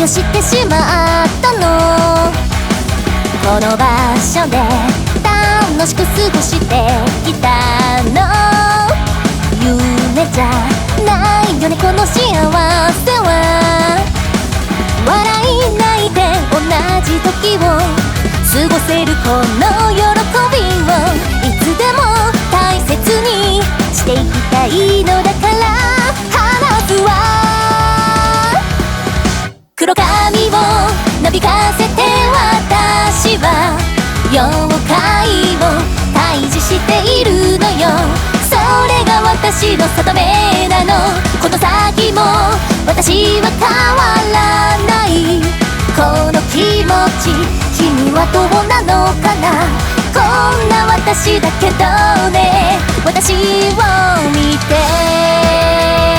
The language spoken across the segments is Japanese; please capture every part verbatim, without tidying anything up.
をしてしまったの。この場所で楽しく過ごしてきたの。夢じゃないよねこの幸せは。笑い泣いて同じ時を過ごせるこの喜びをいつでも大切にしていきたいのだから話すわ。黒髪をなびかせて私は妖怪を退治しているのよ。それが私の定めなの。この先も私は変わらない。この気持ち君はどうなのかな。こんな私だけどね私を見て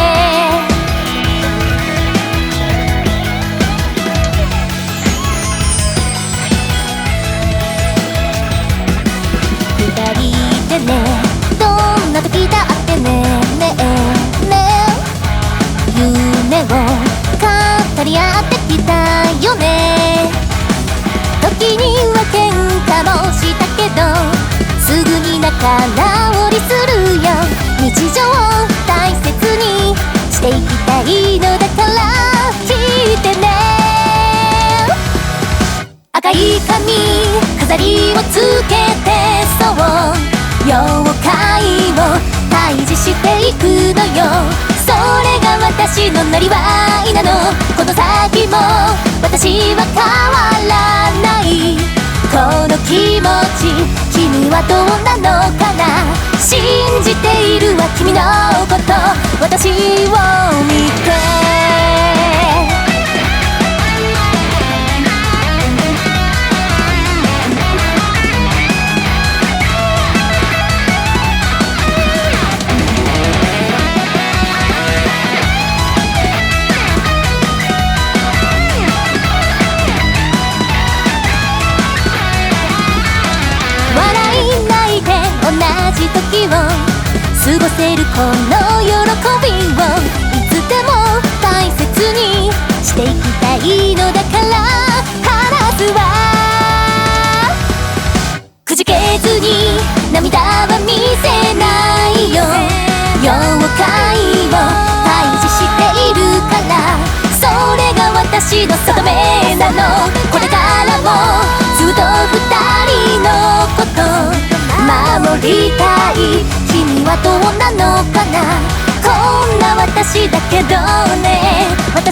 ね、どんな時だってねねえねえ夢を語り合ってきたよね。時には喧嘩もしたけどすぐに仲直りするよ。日常を大切にしていきたいのだから聞いてね。赤い髪飾りをつけてそう妖怪を退治していくのよ。それが私のなりわいなの。この先も私は変わらない。この気持ち君はどうなのかな。信じているわ君のこと私を見て同じ時を過ごせるこの喜びをいつでも大切にしていきたいのだから話すわ。くじけずに涙は見せないよ。妖怪を退治しているからそれが私の定めなの。これからもずっと二人のこと守りたい。君はどうなのかな。こんな私だけどね